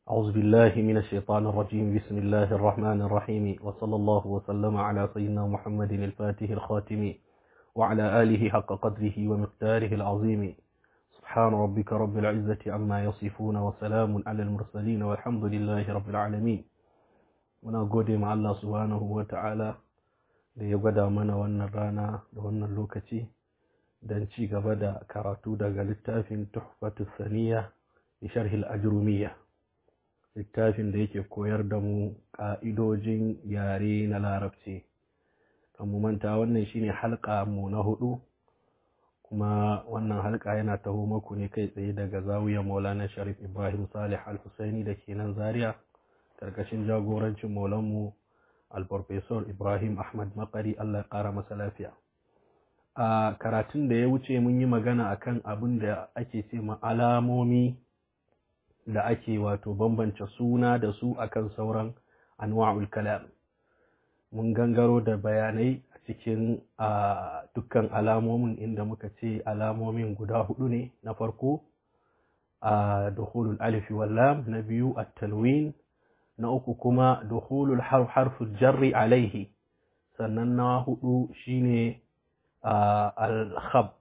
أعوذ بالله من الشيطان الرجيم. بسم الله الرحمن الرحيم، وصلى الله وسلم على سيدنا محمد الفاتح الخاتم وعلى آله حق قدره ومقداره العظيم. سبحان ربك رب العزة عما يصفون وسلام على المرسلين والحمد لله رب العالمين. muna gode ma Allah subhanahu wa ta'ala da ya gwada mana wannan rana da wannan lokaci don ci gaba da karatu daga littafin Tuhfatus Saniyya bi Sharh al-Ajrumiyya, littafin da yake koyar da mu ƙa'idojin yare na Larabci. Kan mu manta wannan shine halqa mu na 4, kuma wannan halqa yana taho maku ne kai tsaye daga zawiyar Maulana Sharif Ibrahim Salih Al-Husaini da ke nan Zaria, karkashin jagorancin maulanmu al-Professor Ibrahim Ahmad Maqari, Allah ya ƙara masa lafiya. A karatun da ya wuce mun yi magana akan abin da ake ce ma alamomi da ake wato bambance suna da su akan sauran anwa'ul kalam. Mun gangaro da bayanai a cikin dukkan alamomin, inda muka ce alamomin guda 4 ne. Na farko dukhulul alif wal lam, na biyu at-tanwin, na uku kuma dukhulul harful jarri alaihi, sannan na 4 shine al-khabd.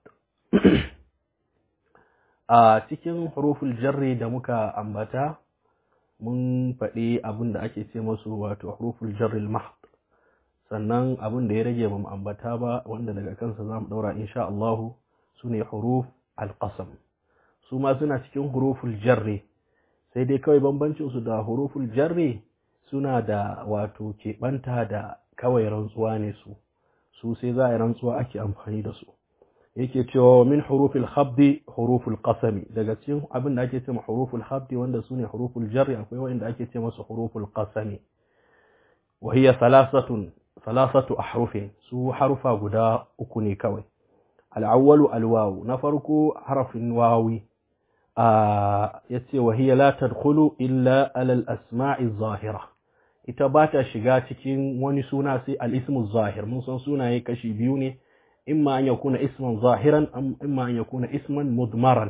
A cikin huruful jarri da muka ambata mun faɗi abin da ake ce masu wato huruful jarri al-mahd, sannan abin da ya rage ba mu ambata ba wanda daga kansa za mu ɗaura insha Allah su ne huruf al-qasam. su ma suna cikin huruful jarri, sai dai kawai bambancin su da huruful jarri suna da wato keɓanta da kawai rantsuwa ne. su sai za a yi rantsuwa ake amfani da su. Yake cewa min hurufil khabdi huruful qasami, daga cikin abin da ake ce ma huruful khabdi wanda su ne huruful jarri akwai wanda ake ce masu huruful qasami. wa hiya thalathatu ahrufin, su harufa guda 3 ne kawai. al-awwalu al-wawu, na farko harafin wawi. yace wa hiya la tadkhulu illa ala al-asma'i adh-dhahira, ita ba ta shiga cikin wani suna sai al-ismu adh-dhahir. mun san sunaye kashi biyu ne, imma an yakuna isman zahiran imma an yakuna isman mudmaran.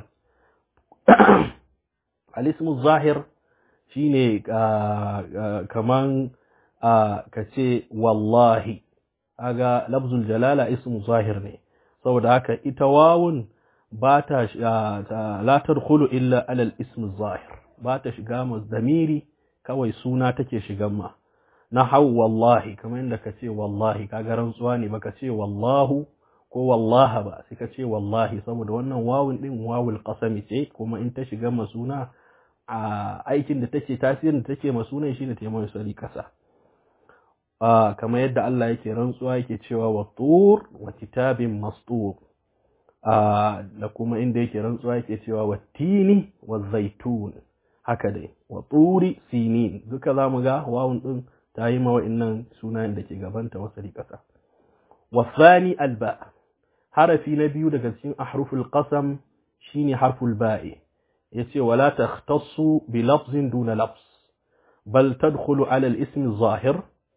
al-ismu adh-dhahir shine kaman kace wallahi, aga lafzul jalala ismu zahir ne, saboda haka ita wawun ba ta la tadkhulu illa ala al-ism az-zahir, ba ta shiga zamiri, kawai suna take shigan ma. Nahaw wallahi, kamar yadda kace wallahi, kaga rantsuwa ne, baka ce wallahu ko wallaha ba, sai ka ce wallahi, saboda wannan wawun din wawul qasami ce, kuma in ta shiga ma suna aikin da take, tasirin da take ma sunan shine ta yi mai sari kasa. kamar yadda Allah yake rantsuwa yake cewa wa tur wa kitabin mastur, da kuma inda yake rantsuwa yake cewa wa tini wa zaitun, haka dai wa turi sinin, duka zamu ga wawun din ta yi ma wa'annan sunayen da ke gabanta wasali kasa. wa thani alba, harafi na biyu daga cikin ahruful qasam shine harful ba'i. yace wala takhtassu bi lafzin duna lafz bal tadkhulu ala al-ism adh-dhahir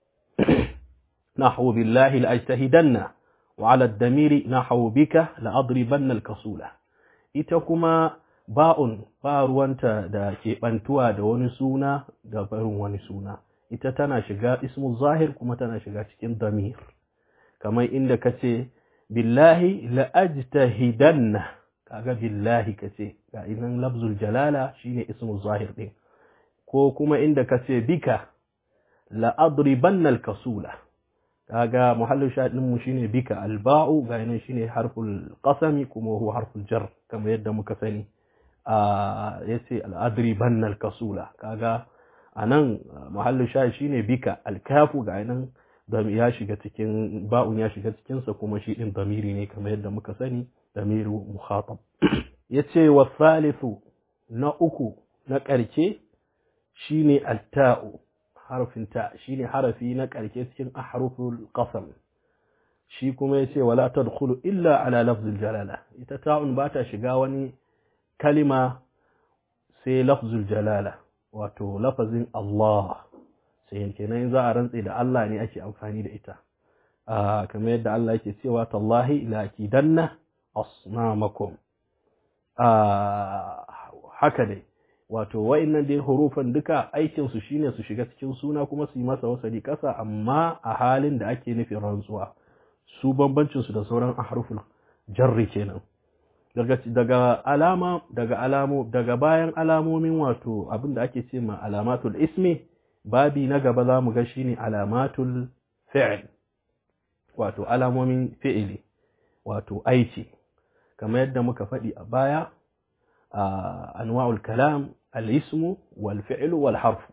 نحو بالله لأجتهدن وعلى الدمير نحو بك لأضربن الكسولة. ita kuma ba'un ba ruwanta da keɓantuwa da wani suna da barin wani suna, ita tana shiga ismu zahir kuma tana shiga cikin damir, kamar inda kace billahi la'ajtahidanna, kaga billahi kace ga inan lafzul jalala shine ismu zahir din. ko kuma inda kace bika la'adribanna al-kasula, kaga muhallin shahidin mu shine bika, alba'u ga yana shine harful qasami kuma huwa harful jar, kamar yadda muka sani. yace al'adribanna al-kasula, kaga anan muhallin shahid shine bika, al-kafu ga yana da ya shiga cikin ba'un, ya shiga cikin sa, kuma shi din damiri ne kamar yadda muka sani, damiru mukhatab. yace wa thalithu, na uku na karke shine al-ta'u, harfin ta shine harafi na ƙarshe cikin ahruful qasam. shi kuma yace wala tadkhulu illa ala lafzil jalala, ita ta'un ba ta shiga wani kalima sai lafzul jalala, wato lafazin Allah. sai kenan za a rantsi da Allah ne ake amfani da ita, kamar yadda Allah yake cewa tallahi la akidanna asnamakum. haka dai wato wa'annan dai hurufan duka aikin su shine su shiga cikin suna kuma su yi masa wasali kasa amma a halin da ake nufin rantsuwa, su bambancin su da sauran ahruful jarri kenan. daga bayan alamomin wato abin da ake ce ma alamatul ismi, babi na gaba za mu ga shine alamatul fi'l, wato alamomin fi'ili, wato aiki, kamar yadda muka faɗi a baya anwa'ul kalam, al-ismu wal fi'lu wal harfu,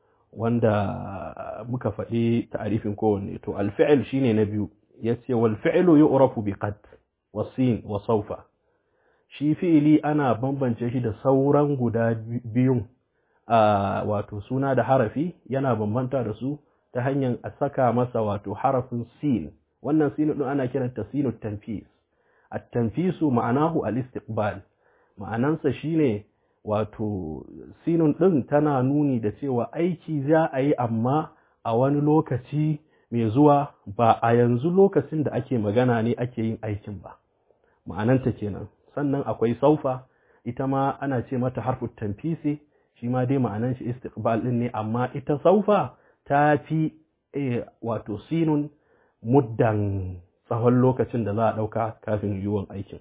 wanda muka faɗi ta'arifin kowanne. To al-fi'l shine na biyu, yace wal fi'lu yu'rafu bi qad wa sin wa sawfa. Shi fi'ili ana bambance shi da sauran guda biyun, wato suna da harafi yana bambanta da su ta hanyar a saka masa wato harafin sin. Wannan sin din ana kiranta sinut tanfis. At-tanfisu ma'anahu al-istiqbal, ma'anansa shine wato sinun din tana nuni da cewa aiki za a yi amma a wani lokaci mai zuwa, ba a yanzu lokacin da ake magana ne ake yin aikin ba, ma'ananta kenan. Sannan akwai saufa, ita ma ana ce mata harfut tanfisi, shi ma dai ma'anan shi istiqbal din ne, amma ita saufa ta fi wato sinun muddan tsawon lokacin da za a ɗauka kafin yiwuwan aikin.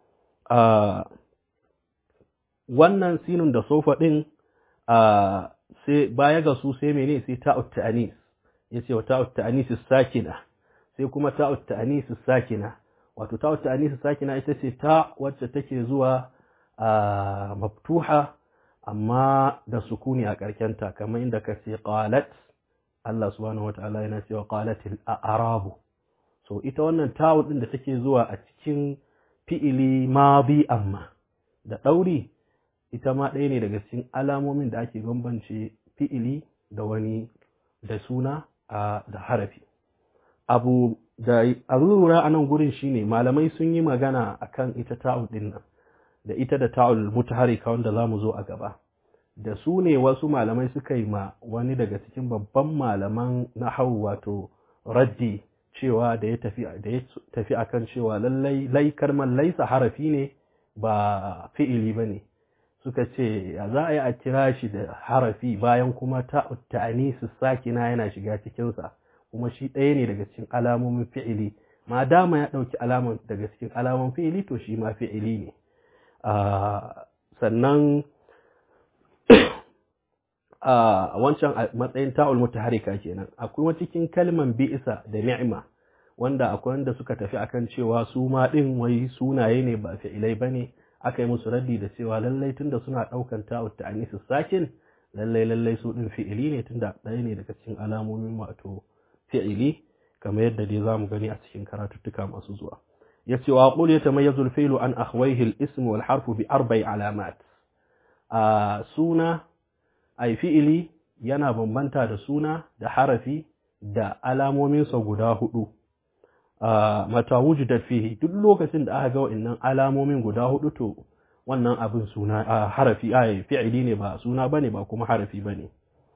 Wannan sinun da saufa ɗin sai baya ga su sai mene, sai ta'ut ta'anis, ya ce wa ta'ut ta'anis sakina, sai kuma ta'ut ta'anis sakina. Wato ta'ut ta'anis sakina ita ce ta wacce take zuwa maftuha amma da sukuni a ƙarkenta, kamar inda ka ce qalat, Allah subhanahu wataala yana cewa qalatil a'rabu. So ita wannan ta'u din da take zuwa a cikin fi'ili madi amma da dauri, ita ma ɗaya ne daga cikin alamomin da ake bambance fi'ili da wani da suna da harafi. Abu da lura a nan gurin shine malamai sun yi magana akan ita ta'u din nan da ita da ta'ul mutaharrika wanda zamu zo a gaba. Da su ne wasu malamai suka yi ma wani daga cikin babban malaman nahwu wato raddi, cewa da ya tafi akan cewa lallai kalmar laisa harafi ne ba fi'ili bane. Suka ce ya za a yi a kira shi da harafi bayan kuma ta'ut ta'anis sakina yana shiga cikin sa, kuma shi ɗaya ne daga cikin alamomin fi'ili. Ma dama ya ɗauki alaman daga cikin alamomin fi'ili, to shi ma fi'ili ne. Sannan wancan matsayin ta'ul mutaharrika kenan. Akwai wani cikin kalman bi'isa da ni'ima, wanda akwai wanda suka tafi akan cewa su ma din wai sunaye ne ba fi'ilai bane. Aka yi musu raddi da cewa lallai tunda suna daukan ta'ut ta'anis sakin, lallai su din fi'ili ne, tunda ɗaya ne daga cikin alamomin wato fi'ili, kamar yadda dai zamu gani a cikin karatuttuka masu zuwa. yace wa qul yatamayyazu al-fi'lu an akhwayhi al-ism wal harfu bi arba'i alamat. Suna ai fi'ili yana bambanta da suna da harafi da alamomin sa guda hudu. Mata wujudat fihi, duk lokacin da aka ga wa'annan alamomin guda hudu, to wannan abin suna harafi ai fi'ili ne, ba suna bane ba kuma harafi bane.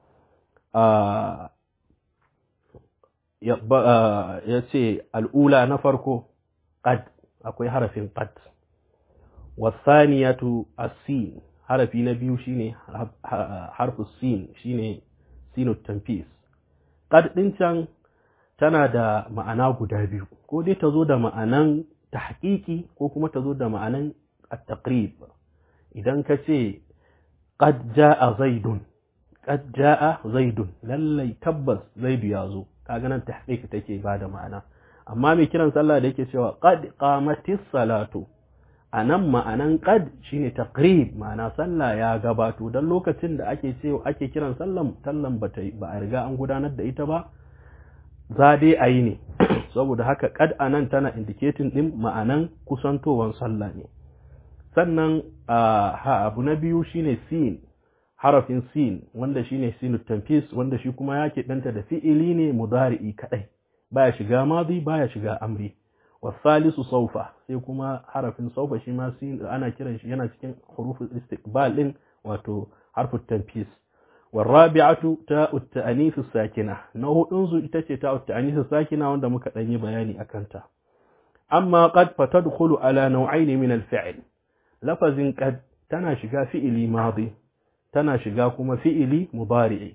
Yace al'ula na farko qad, akwai harafin qad. Wasaniyatu as-sin, harafi na biyu shine harfu sin, shine sinut tanfis. Qad din can tana da ma'ana guda biyu, ko dai ta zo da ma'anan tahqiqi ko kuma ta zo da ma'anan at-taqrib. Idan ka ce qad jaa zaidun, qad jaa zaidun, lallai tabbas zaidu ya zo, kaga nan tahqiq take ba da ma'ana. Amma mai kiran sallah da yake cewa qad qamatis salatu, anan ma'anan qad shine taqrib, ma'ana sallah ya gabato. Dan lokacin da ake kiran sallan ba a riga an gudanar da ita ba, za dai ayi ne. Saboda haka qad anan tana indicating din ma'anan kusantowan sallah ne. Sannan abu na biyu shine sin, harafin sin, wanda shine sinut tanfis, wanda shi kuma yake danta da fi'ili ne mudari'i kadai, baya shiga madi baya shiga amri. Wasalisu sawfa, sai kuma harafin sawfa shi ma sin ana kiran shi, yana cikin huruful istiqbal din, wato harfut tanfis. Warabi'atu ta'ut ta'anis sakina, na hudun su ita ce ta'ut ta'anis sakina, wanda muka dan yi bayani akan ta. Amma qad fatadkhulu ala naw'ain min al-fi'l, lafazin qad tana shiga fi'ili madi tana shiga kuma fi'ili mudari'i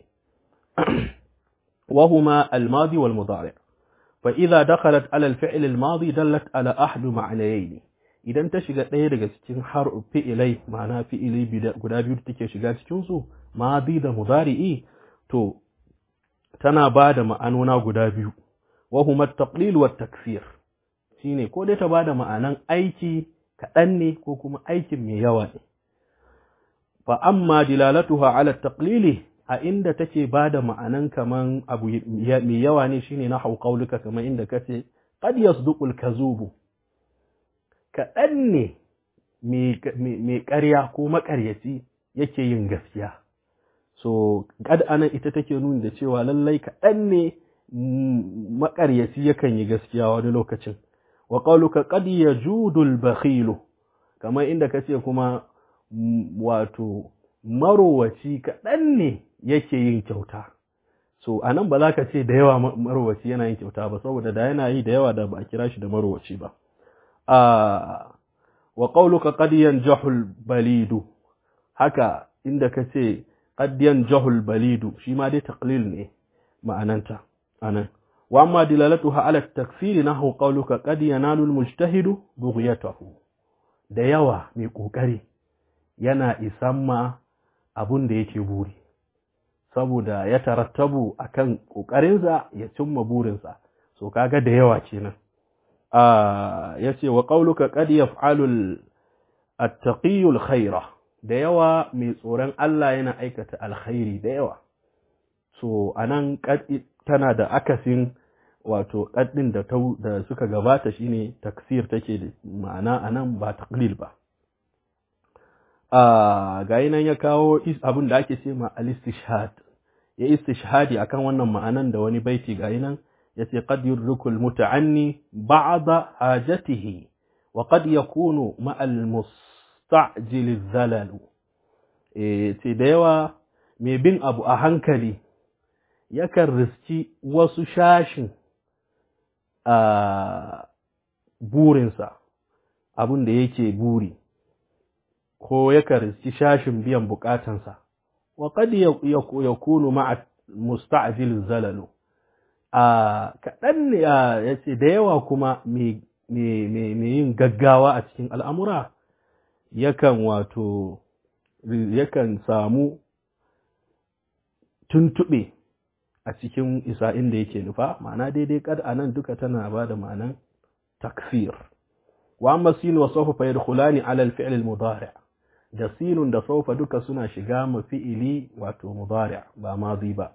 وهما الماضي والمضارع فإذا دخلت على الفعل الماضي دلت على أحد معنيين idan ta shiga ɗaya daga cikin fi'ilai ma'ana fi'ili guda biyu take shiga cikin su madi da mudari'i to tana ba da ma'anona guda biyu wa huma at-taqlil wa at-taksir shine ko dai ta ba da ma'anan aiki kaɗan ne ko kuma aikin mai yawa ne fa amma dilalatuha ala at-taqlili a inda take ba da ma'anan kaman abu mai yawa ne shine na hauqauluka kaman inda kace qad yasduqul kazubu kaɗan ne mai ƙarya ko maƙaryaci yake yin gaskiya so qad anan ita take nuni da cewa lallai kaɗan ne maƙaryaci yakan yi gaskiya wani lokacin wa qawluka qad yajudul bakhilu kaman inda kace kuma wato marowaci kaɗan ne yake yin kyauta so anan ba za ka ce da yawa marowaci yana yin kyauta ba saboda da yana yi da yawa da ba a kira shi da marowaci ba wa qawluka qad yanjahu al-balidu haka inda ka ce qad yanjahu al-balidu shi ma dai taqlil ne ma'ananta anan wa amma dilalatuha ala at-takfir nahu qawluka qad yanalu al-mujtahidu bughyatahu da yawa mai kokari yana isan ma abun da yake buri saboda ya tarattabu akan kokarinsa ya cimma burinsa so kaga da yawa kenan yace wa qawluka qad yaf'alu at-taqiyyu al-khayra da yawa mai tsoron Allah yana aikata alkhairi da yawa so anan qad tana da akasin wato qad din da suka gabata shine taksir take da ma'ana anan ba taqlil ba ga nan ya kawo abin da ake ce ma al-istishhad ya istishhadi akan wannan ma'anan da wani baiti ga nan yace qad yurrikul muta'anni ba'da hajatihi wa qad yakunu ma'al musta'jil az-zalal ce da yawa mai bin abu a hankali yakan riski wasu shashin burinsa abin da yake buri ko yakan riski shashin biyan bukatansa wa qad yakunu ma'a musta'jil az-zalal kaɗan ne ya ce da yawa kuma mai yin gaggawa a cikin al'amura yakan samu tuntuɓe a cikin isa inda yake nufa ma'ana daidai kad a nan duka tana ba da ma'anan taksir wa amma sinu wa sawfa yadkhulani ala al-fi'l al-mudari' da sinun da sawfa duka suna shiga ma fi'ili wato mudari' ba madi ba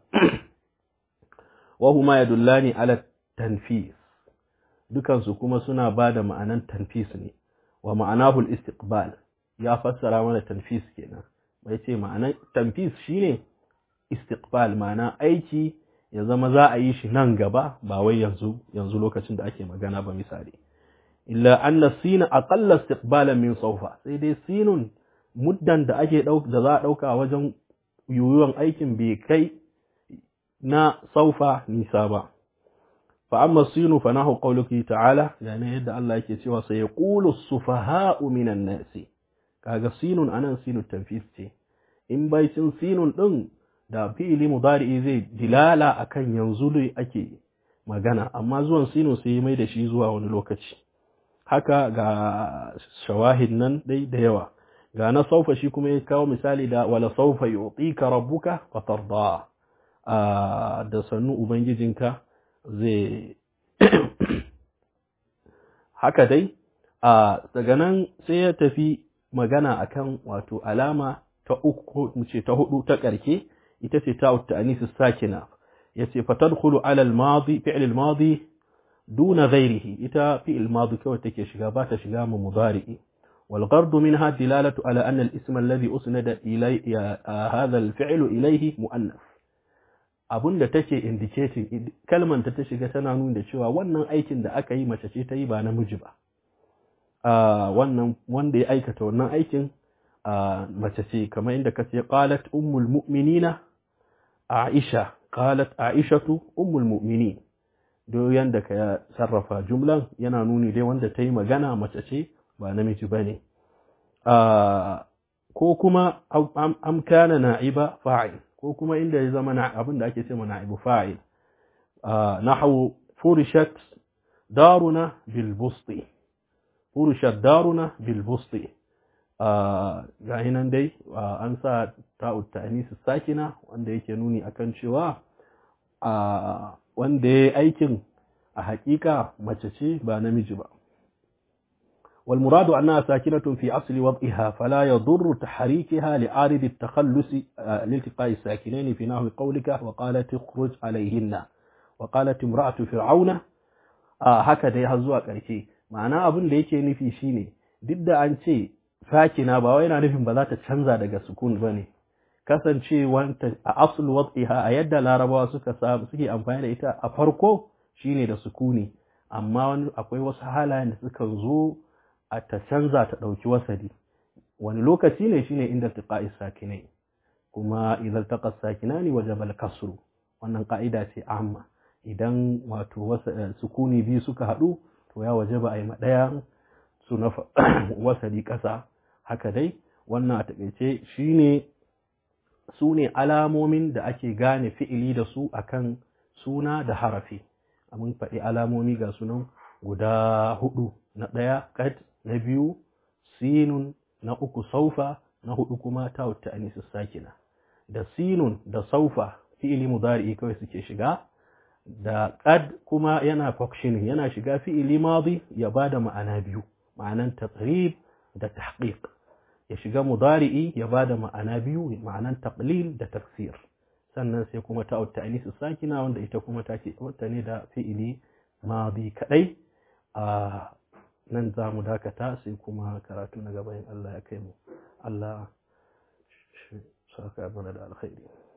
وهما يدلان على التنفيذ dukansu kuma suna ba da ma'anan tanfis ne wa ma'anahu al-istiqbal ya fassara mana tanfis kenan bai ce ma'anan tanfis shine istiqbal ma'ana aiki ya zama za a yi shi nan gaba ba wai yanzu lokacin da ake magana ba misali illa anna sina aqalla istiqbalan min sawfa sai dai sinun muddan da ake da za a dauka wajen yuyuwan aikin bai kai na saufa nisa ba fa amma sinu fa nahu qawluki ta'ala yana yadda Allah yake cewa sai yaqulu as-sufaha'u minan nasi kaga sinun anan sinu tanfis ce in bai cin sinun din da fi'ili mudari'i zai dilala akan yanzu ne ake magana amma zuwan sinu sai mai da shi zuwa wani lokaci haka ga shawahid nan dai da yawa ga na saufa shi kuma ya kawo misali da wala saufa yu'tika rabbuka fatarda da sannu ubangijinka zai haka dai daga nan sai ya tafi magana akan wato alama ta uku mu ce ta hudu ta karke ita ce ta ta'anis sakina yace fatadkhulu ala al-madi fi'l al-madi duna ghayrihi ita fi'l madi kawai take shiga ba ta shiga mu mudari'i والغرض منها دلالة على أن الاسم الذي أسند إليه هذا الفعل إليه مؤنث abun da take indicating kalman ta shiga tana nuna da cewa wannan aikin da aka yi mace ce ta yi ba namiji ba wannan wanda ya aikata wannan aikin mace ce kamar inda kace qalat ummul mu'minina Aisha qalat Aishatu ummul mu'minin do yanda ka sarrafa jumlan yana nuni dai wanda ta yi magana mace ce ba namiji bane ko kuma am kana na'iba fa'il ko kuma inda ya zama abin da ake cewa na'ibu fa'il nahwu furishat daruna bil busti furishat daruna bil busti ga hinan dai an sa ta'ut ta'nis sakina wanda yake nuni akan cewa wanda ya aikin a hakika mace ce ba namiji ba. والمراد أنها ساكنة في أصل وضعها فلا يضر تحريكها لعارض التخلص لالتقاء الساكنين في نحو قولك وقالت اخرج عليهن وقالت امرأة فرعون هكذا يهزوا كركي معنى أبن ليكي نفي شيني ضد أن شيء ساكنة باوينا نفهم بذات تشنزا دقا سكون بني كسن شيء وانت أصل وضعها أيد لا ربوا سكي أمفاين إتا أفرقو شيني دا سكوني أما أقوي وسهالا نسكن زو a ta canza ta ɗauki wasali wani lokaci ne shine inda tiqa'i sakinai kuma idan taqa sakinani wajaba al-kasru wannan ka'ida ce amma idan wato sukuni biyu suka haɗu to ya wajaba a yi madaya su na wasali ƙasa haka dai wannan a taƙaice shine su ne alamomin da ake gane fi'ili da su akan suna da harafi mun faɗi alamomi ga sunan guda 4 na ɗaya qad na 2 sinun na 3 saufa na 4 kuma ta'ut ta'nis sakina da sinun da saufa fi'ili mudari kawai suke shiga da qad kuma yana functioning yana shiga fi'ili madi ya bada ma'ana biyu ma'anan taqrib da tahqiq ya shiga mudari ya bada ma'ana biyu ma'anan taqlil da taksir sannan sai kuma ta'ut ta'nis sakina wanda ita kuma take wata ne da fi'ili madi kadai nan za mu dakata sai kuma karatu na gaba in Allah ya kai mu Allah saka mana da alkhairi